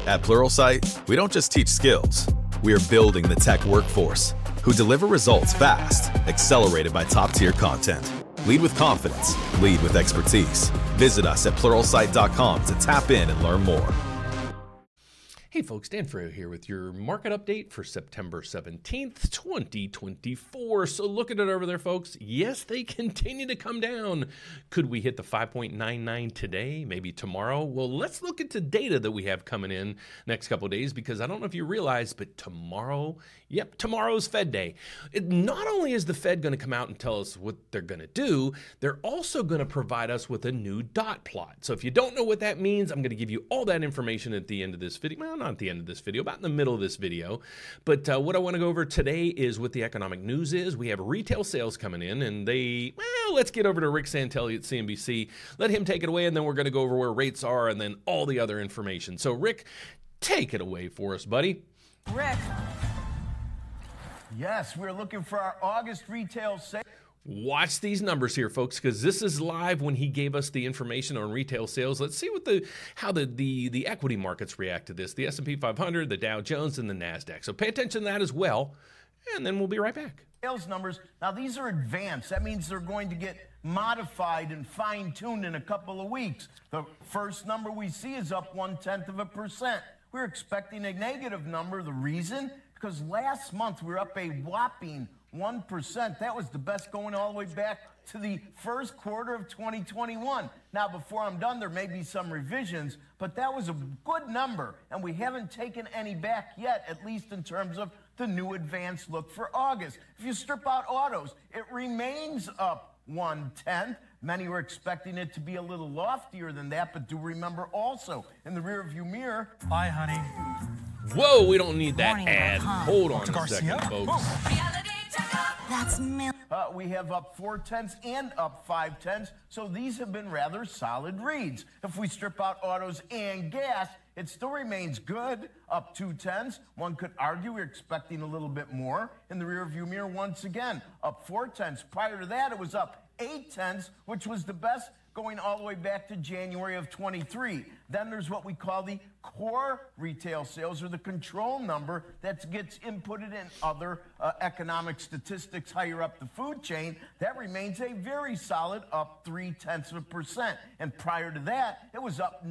At Pluralsight, we don't just teach skills. We are building the tech workforce who deliver results fast, accelerated by top-tier content. Lead with confidence. Lead with expertise. Visit us at Pluralsight.com to tap in and learn more. Hey folks, Dan Freo here with your market update for September 17th, 2024. So looking at it over there, folks, yes, they continue to come down. Could we hit the 5.99 today, maybe tomorrow? Well, let's look at the data that we have coming in next couple of days, because I don't know if you realize, but tomorrow's Fed Day. Not only is the Fed going to come out and tell us what they're going to do, they're also going to provide us with a new dot plot. So if you don't know what that means, I'm going to give you all that information at the end of this video. Well, not at the end of this video, about in the middle of this video. But what I want to go over today is what the economic news is. We have retail sales coming in, and let's get over to Rick Santelli at CNBC. Let him take it away, and then we're going to go over where rates are and then all the other information. So Rick, take it away for us, buddy. Rick. Yes, we're looking for our August retail sales. Watch these numbers here, folks, because this is live when he gave us the information on retail sales. Let's see how the equity markets react to this. The S&P 500, the Dow Jones, and the NASDAQ. So pay attention to that as well, and then we'll be right back. Sales numbers, now these are advanced. That means they're going to get modified and fine-tuned in a couple of weeks. The first number we see is up 0.1%. We're expecting a negative number. The reason? Because last month we were up a whopping 1%. That was the best going all the way back to the first quarter of 2021. Now, before I'm done, there may be some revisions, but that was a good number, and we haven't taken any back yet, at least in terms of the new advanced look for August. If you strip out autos, it remains up 0.1%. Many were expecting it to be a little loftier than that, but do remember also in the rearview mirror. Bye, honey. Whoa, we don't need that ad. Hold on a second, folks. That's we have up 0.4 and up 0.5, so these have been rather solid reads. If we strip out autos and gas, it still remains good, up 0.2. One could argue we're expecting a little bit more. In the rearview mirror, once again, up 0.4. Prior to that, it was up 0.8, which was the best going all the way back to January of 23. Then there's what we call the core retail sales, or the control number that gets inputted in other economic statistics higher up the food chain. That remains a very solid up 0.3%. And prior to that, it was up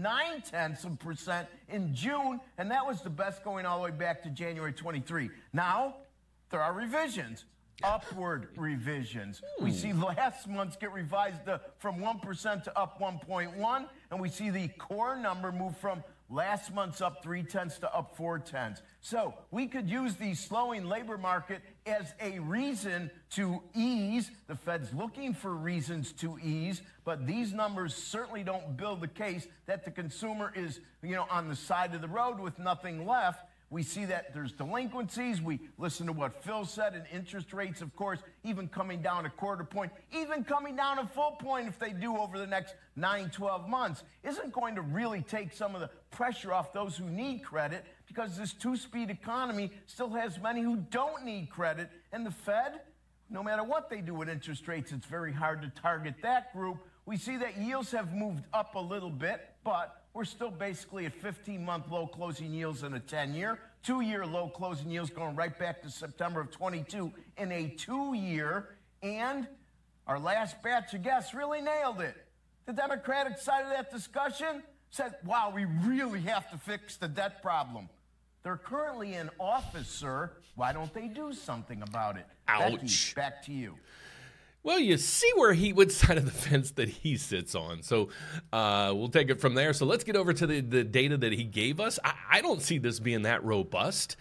0.9% in June, and that was the best going all the way back to January 23. Now, there are revisions. Upward revisions. We see last month's get revised from 1% to up 1.1, and we see the core number move from last month's up 0.3 to up 0.4. So we could use the slowing labor market as a reason to ease. The Fed's looking for reasons to ease, but these numbers certainly don't build the case that the consumer is, on the side of the road with nothing left. We see that there's delinquencies. We listen to what Phil said, and interest rates, of course, even coming down a quarter point, even coming down a full point if they do over the next 9-12 months, isn't going to really take some of the pressure off those who need credit, because this two-speed economy still has many who don't need credit. And the Fed, no matter what they do with interest rates, it's very hard to target that group. We see that yields have moved up a little bit, but we're still basically at 15-month low closing yields in a 10-year, 2-year low closing yields going right back to September of 22 in a 2-year, and our last batch of guests really nailed it. The Democratic side of that discussion said, wow, we really have to fix the debt problem. They're currently in office, sir. Why don't they do something about it? Ouch. Becky, back to you. Well, you see what side of the fence that he sits on. So we'll take it from there. So let's get over to the data that he gave us. I don't see this being that robust.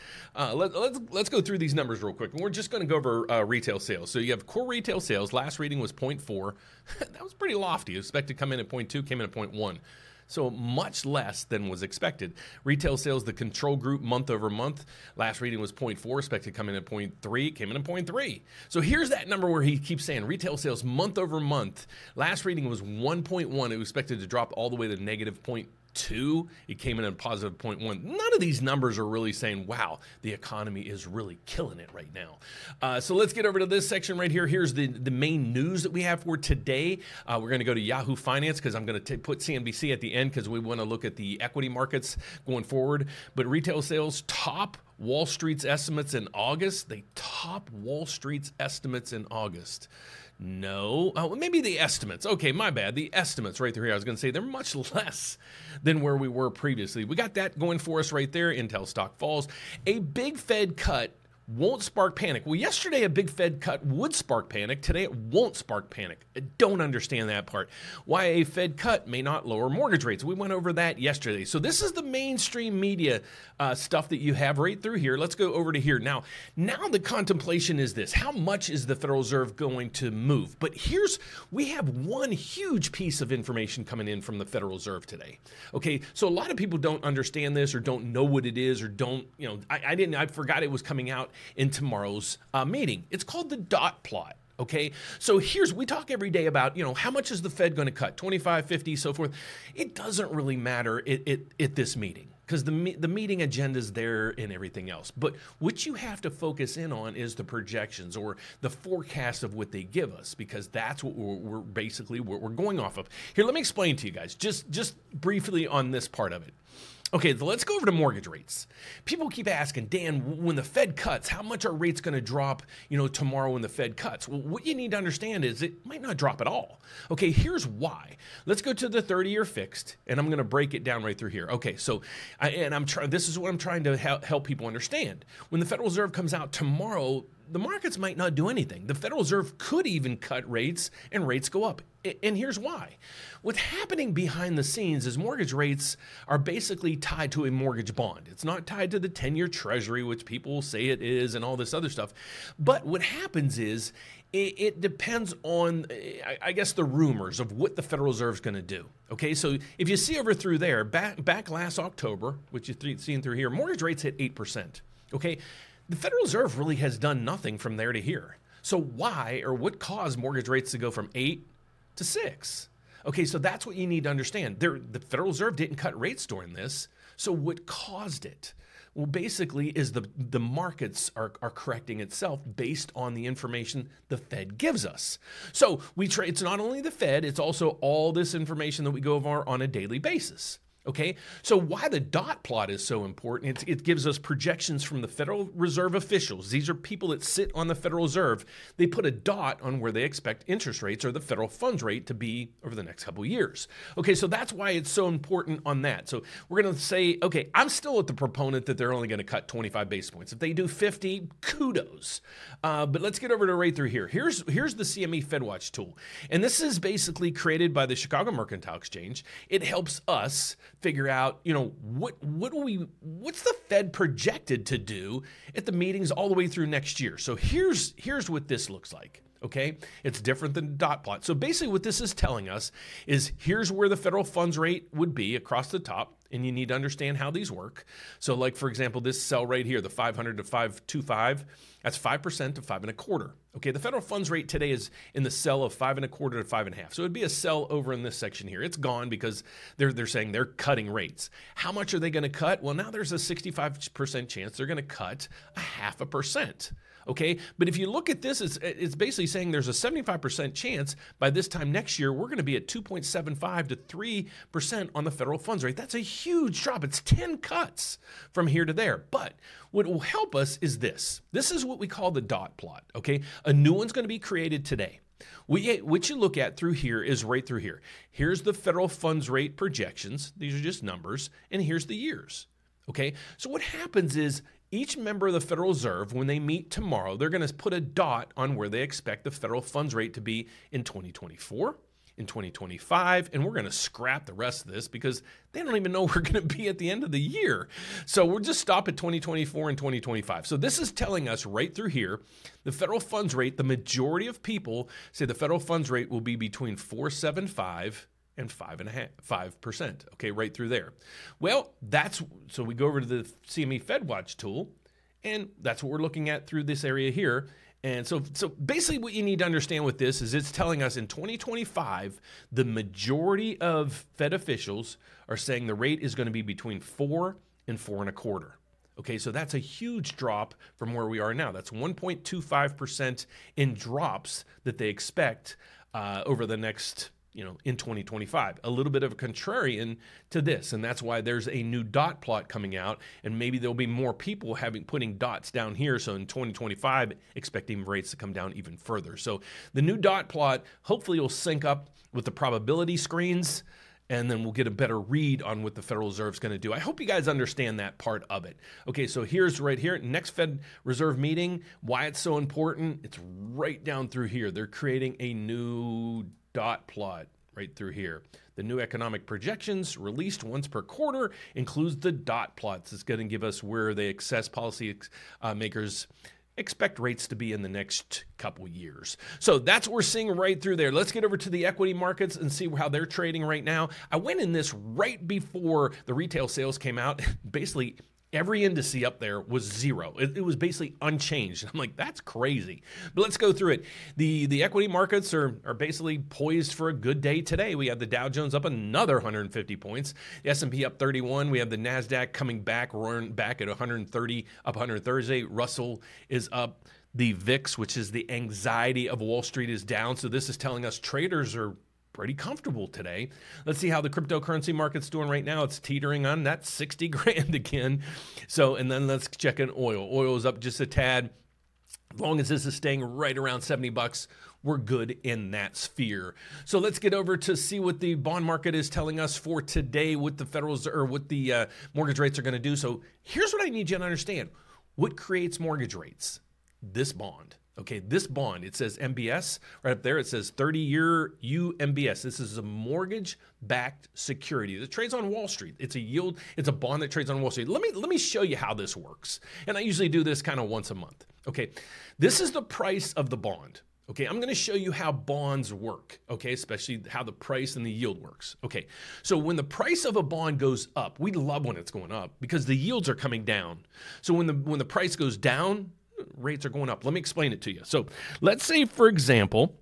Let's go through these numbers real quick. And we're just going to go over retail sales. So you have core retail sales. Last reading was 0.4. That was pretty lofty. Expected to come in at 0.2, came in at 0.1. So much less than was expected. Retail sales, the control group, month over month. Last reading was 0.4, expected to come in at 0.3, came in at 0.3. So here's that number where he keeps saying retail sales month over month. Last reading was 1.1. It was expected to drop all the way to negative 0.2. It came in at positive 0.1. None of these numbers are really saying, wow, the economy is really killing it right now. So let's get over to this section right here. Here's the main news that we have for today. We're going to go to Yahoo Finance because I'm going to put CNBC at the end because we want to look at the equity markets going forward. But retail sales top Wall Street's estimates in August. They top Wall Street's estimates in August. No. Oh, maybe the estimates. Okay, my bad. The estimates right through here. I was going to say they're much less than where we were previously. We got that going for us right there. Intel stock falls. A big Fed cut won't spark panic. Well, yesterday a big Fed cut would spark panic. Today it won't spark panic. I don't understand that part. Why a Fed cut may not lower mortgage rates. We went over that yesterday. So this is the mainstream media stuff that you have right through here. Let's go over to here. Now the contemplation is this. How much is the Federal Reserve going to move? But we have one huge piece of information coming in from the Federal Reserve today. Okay, so a lot of people don't understand this or don't know what it is or don't, I forgot it was coming out in tomorrow's meeting. It's called the dot plot. Okay, so we talk every day about, how much is the Fed going to cut? 25, 50, so forth. It doesn't really matter at this meeting because the meeting agenda is there and everything else. But what you have to focus in on is the projections or the forecast of what they give us because that's what we're going off of. Here, let me explain to you guys just briefly on this part of it. Okay, so let's go over to mortgage rates. People keep asking, Dan, when the Fed cuts, how much are rates going to drop, tomorrow when the Fed cuts? Well, what you need to understand is it might not drop at all. Okay, here's why. Let's go to the 30-year fixed, and I'm going to break it down right through here. Okay, so this is what I'm trying to help people understand. When the Federal Reserve comes out tomorrow, the markets might not do anything. The Federal Reserve could even cut rates and rates go up. And here's why. What's happening behind the scenes is mortgage rates are basically tied to a mortgage bond. It's not tied to the 10-year treasury, which people say it is and all this other stuff. But what happens is it depends on, I guess, the rumors of what the Federal Reserve is going to do. Okay, so if you see over through there, back last October, which you've seen through here, mortgage rates hit 8%. Okay, the Federal Reserve really has done nothing from there to here. So why or what caused mortgage rates to go from 8 to 6? Okay, so that's what you need to understand. The Federal Reserve didn't cut rates during this. So what caused it? Well, basically is the markets are correcting itself based on the information the Fed gives us. So it's not only the Fed, it's also all this information that we go over on a daily basis. Okay, so why the dot plot is so important, it gives us projections from the Federal Reserve officials. These are people that sit on the Federal Reserve. They put a dot on where they expect interest rates or the federal funds rate to be over the next couple of years. Okay, so that's why it's so important on that. So we're going to say, okay, I'm still at the proponent that they're only going to cut 25 basis points. If they do 50, kudos. But let's get over to right through here. Here's the CME FedWatch tool. And this is basically created by the Chicago Mercantile Exchange. It helps us figure out, what's the Fed projected to do at the meetings all the way through next year. So here's what this looks like. Okay, it's different than dot plot. So basically what this is telling us is here's where the federal funds rate would be across the top, and you need to understand how these work. So like, for example, this cell right here, the 500 to 525, that's 5% to 5.25. Okay, the federal funds rate today is in the cell of 5.25 to 5.5. So it'd be a cell over in this section here. It's gone because they're saying they're cutting rates. How much are they going to cut? Well, now there's a 65% chance they're going to cut 0.5%. Okay, but if you look at this, it's basically saying there's a 75% chance by this time next year, we're going to be at 2.75 to 3% on the federal funds rate. That's a huge drop. It's 10 cuts from here to there. But what will help us is this. This is what we call the dot plot, okay? A new one's going to be created today. What you look at through here is right through here. Here's the federal funds rate projections. These are just numbers. And here's the years, okay? So what happens is each member of the Federal Reserve, when they meet tomorrow, they're going to put a dot on where they expect the federal funds rate to be in 2024, in 2025, and we're going to scrap the rest of this because they don't even know we're going to be at the end of the year. So we'll just stop at 2024 and 2025. So this is telling us right through here, the federal funds rate, the majority of people say the federal funds rate will be between 4.75 and 5%, okay, right through there. Well, so we go over to the CME FedWatch tool, and that's what we're looking at through this area here. And so basically what you need to understand with this is it's telling us in 2025, the majority of Fed officials are saying the rate is going to be between 4 and 4.25. Okay, so that's a huge drop from where we are now. That's 1.25% in drops that they expect over the next, in 2025. A little bit of a contrarian to this, and that's why there's a new dot plot coming out, and maybe there'll be more people putting dots down here. So in 2025, expecting rates to come down even further. So the new dot plot hopefully will sync up with the probability screens, and then we'll get a better read on what the Federal Reserve is going to do. I hope you guys understand that part of it. Okay, so here's right here, next Fed Reserve meeting, why it's so important. It's right down through here. They're creating a new dot plot right through here. The new economic projections released once per quarter includes the dot plots. It's going to give us where they assess policy makers expect rates to be in the next couple years. So that's what we're seeing right through there. Let's get over to the equity markets and see how they're trading right now. I went in this right before the retail sales came out. Basically, every indice up there was zero. It was basically unchanged. I'm like, that's crazy. But let's go through it. The equity markets are basically poised for a good day today. We have the Dow Jones up another 150 points. The S&P up 31. We have the NASDAQ coming back, roaring back at 130, up 100 Thursday. Russell is up. The VIX, which is the anxiety of Wall Street, is down. So this is telling us traders are pretty comfortable today. Let's see how the cryptocurrency market's doing right now. It's teetering on that 60 grand again. So, and then let's check in oil. Oil is up just a tad. As long as this is staying right around $70, we're good in that sphere. So let's get over to see what the bond market is telling us for today, what the Federal or what the mortgage rates are going to do. So here's what I need you to understand. What creates mortgage rates? This bond. Okay, this bond, it says MBS right up there. It says 30-year UMBS. This is a mortgage-backed security that trades on Wall Street. It's a yield. It's a bond that trades on Wall Street. Let me show you how this works. And I usually do this kind of once a month. Okay, this is the price of the bond. Okay, I'm going to show you how bonds work. Okay, especially how the price and the yield works. Okay, so when the price of a bond goes up, we love when it's going up because the yields are coming down. So when the price goes down, rates are going up. Let me explain it to you. So let's say, for example,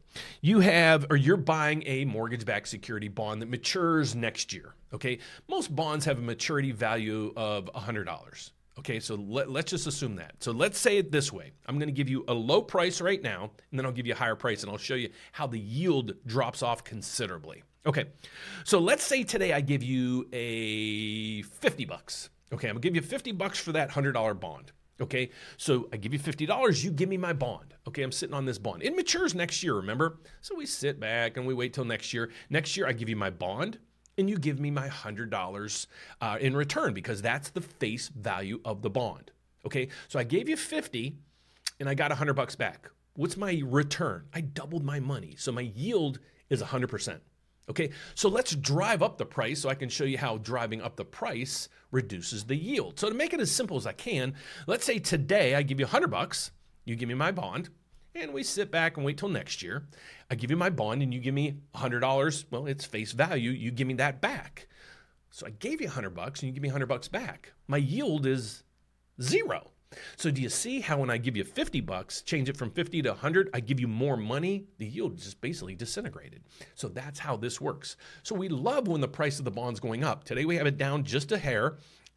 you're buying a mortgage-backed security bond that matures next year. Okay, most bonds have a maturity value of $100. Okay, so let's just assume that. So let's say it this way. I'm going to give you a low price right now, and then I'll give you a higher price, and I'll show you how the yield drops off considerably. Okay, so let's say today I give you a $50. Okay, I'm going to give you $50 for that $100 bond. Okay, so I give you $50, you give me my bond. Okay, I'm sitting on this bond. It matures next year, remember? So we sit back and we wait till next year. Next year, I give you my bond and you give me my $100 in return because that's the face value of the bond. Okay, so I gave you 50 and I got $100 back. What's my return? I doubled my money. So my yield is 100%. Okay, so let's drive up the price so I can show you how driving up the price reduces the yield. So to make it as simple as I can, let's say today I give you $100, you give me my bond, and we sit back and wait till next year. I give you my bond and you give me $100. Well, it's face value. You give me that back. So I gave you $100 and you give me $100 back. My yield is 0. So do you see how when I give you $50, change it from 50 to 100, I give you more money, the yield is just basically disintegrated. So that's how this works. So we love when the price of the bond's going up. Today we have it down just a hair.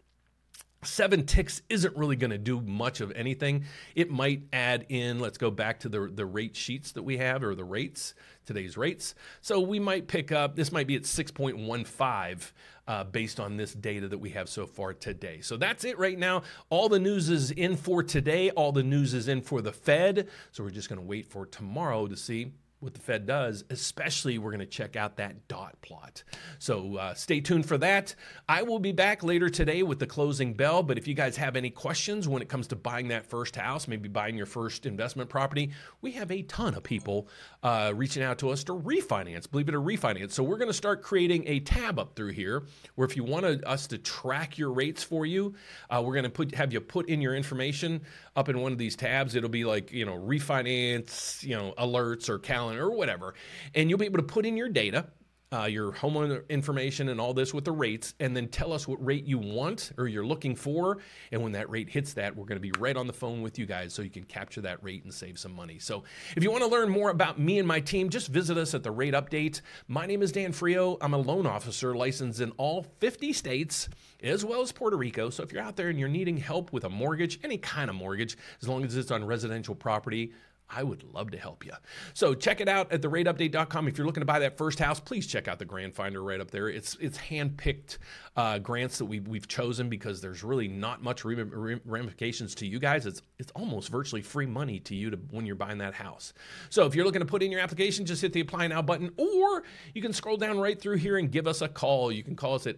7 ticks isn't really going to do much of anything. It might add in, let's go back to the rate sheets that we have, or the rates, today's rates. So we might pick up, this might be at 6.15 based on this data that we have so far today. So that's it right now. All the news is in for today. All the news is in for the Fed. So we're just going to wait for tomorrow to see what the Fed does. Especially, we're going to check out that dot plot. So stay tuned for that. I will be back later today with the closing bell. But if you guys have any questions when it comes to buying that first house, maybe buying your first investment property, we have a ton of people reaching out to us to refinance, believe it or refinance. So we're going to start creating a tab up through here where if you want us to track your rates for you, we're going to have you put in your information up in one of these tabs. It'll be like, refinance, alerts or calendar or whatever. And you'll be able to put in your data. your homeowner information and all this with the rates, and then tell us what rate you want or you're looking for. And when that rate hits that, we're going to be right on the phone with you guys so you can capture that rate and save some money. So if you want to learn more about me and my team, just visit us at the Rate Update. My name is Dan Frio. I'm a loan officer licensed in all 50 states as well as Puerto Rico. So if you're out there and you're needing help with a mortgage, any kind of mortgage, as long as it's on residential property, I would love to help you. So check it out at therateupdate.com. If you're looking to buy that first house, please check out the Grant Finder right up there. It's hand-picked grants that we've chosen because there's really not much ramifications to you guys. It's almost virtually free money to you when you're buying that house. So if you're looking to put in your application, just hit the Apply Now button, or you can scroll down right through here and give us a call. You can call us at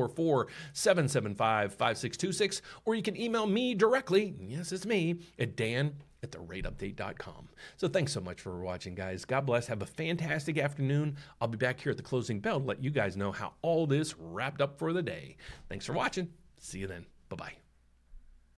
844-775-5626, or you can email me directly, yes, it's me, at dan@therateupdate.com. So thanks so much for watching, guys. God bless. Have a fantastic afternoon. I'll be back here at the closing bell to let you guys know how all this wrapped up for the day. Thanks for watching. See you then. Bye-bye.